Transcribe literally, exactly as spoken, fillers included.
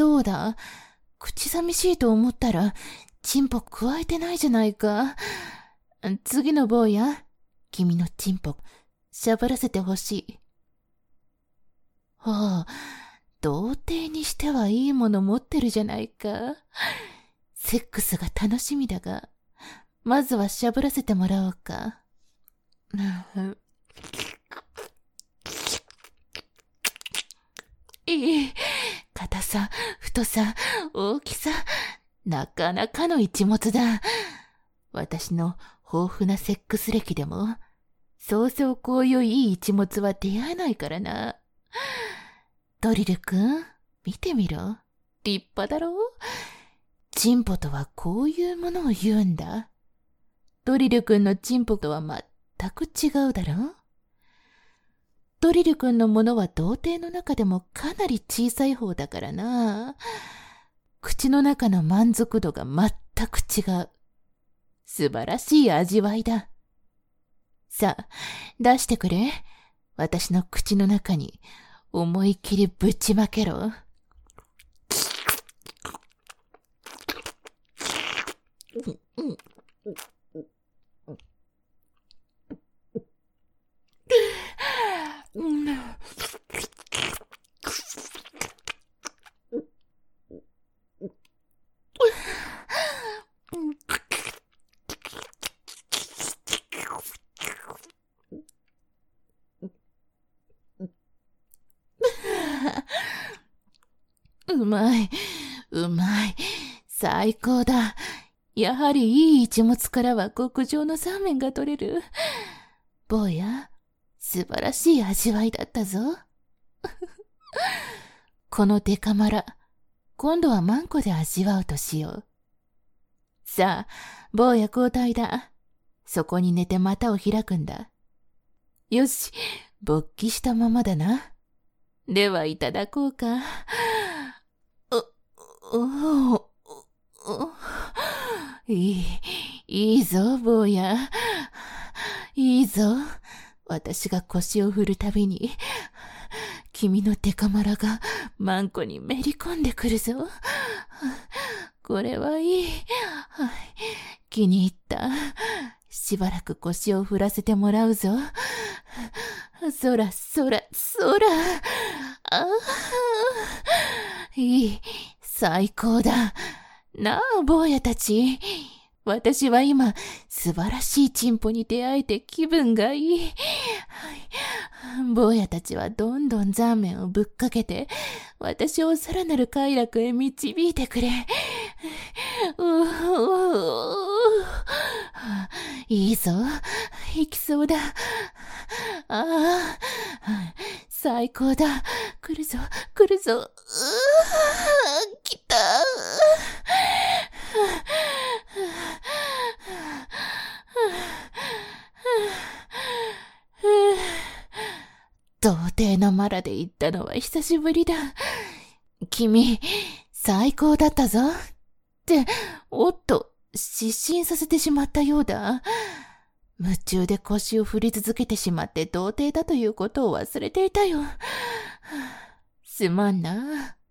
そうだ。口寂しいと思ったら、チンポ加えてないじゃないか。次の坊や、君のチンポ、しゃぶらせてほしい。はあ、童貞にしてはいいもの持ってるじゃないか。セックスが楽しみだが、まずはしゃぶらせてもらおうか。いい。硬さ、太さ、大きさ、なかなかの一物だ。私の豊富なセックス歴でも、そうそうこういういい一物は出会えないからな。ドリルくん、見てみろ。立派だろ？チンポとはこういうものを言うんだ。ドリルくんのチンポとは全く違うだろ？ドリルくんのものは童貞の中でもかなり小さい方だからな。口の中の満足度が全く違う。素晴らしい味わいだ。さあ、出してくれ。私の口の中に思い切りぶちまけろ。うまい、うまい、最高だ。やはりいい一物からは極上のサーメンが取れる。坊や、素晴らしい味わいだったぞ。このデカマラ、今度はマンコで味わうとしよう。さあ、坊や交代だ。そこに寝て股を開くんだ。よし、勃起したままだな。ではいただこうか。お、お、お、いい、いいぞ、坊や。いいぞ。私が腰を振るたびに、君のデカマラがマンコにめり込んでくるぞ。これはいい。気に入った。しばらく腰を振らせてもらうぞ。そら、そら、そら。ああ、いい。最高だ。なあ、坊やたち。私は今、素晴らしいチンポに出会えて気分がいい。坊やたちはどんどんザーメンをぶっかけて、私をさらなる快楽へ導いてくれ。うういいぞ。行きそうだ。ああ、最高だ。来るぞ、来るぞ。う来た。童貞のマラで行ったのは久しぶりだ。君、最高だったぞ。って、おっと、失神させてしまったようだ。夢中で腰を振り続けてしまって童貞だということを忘れていたよ。すまんな。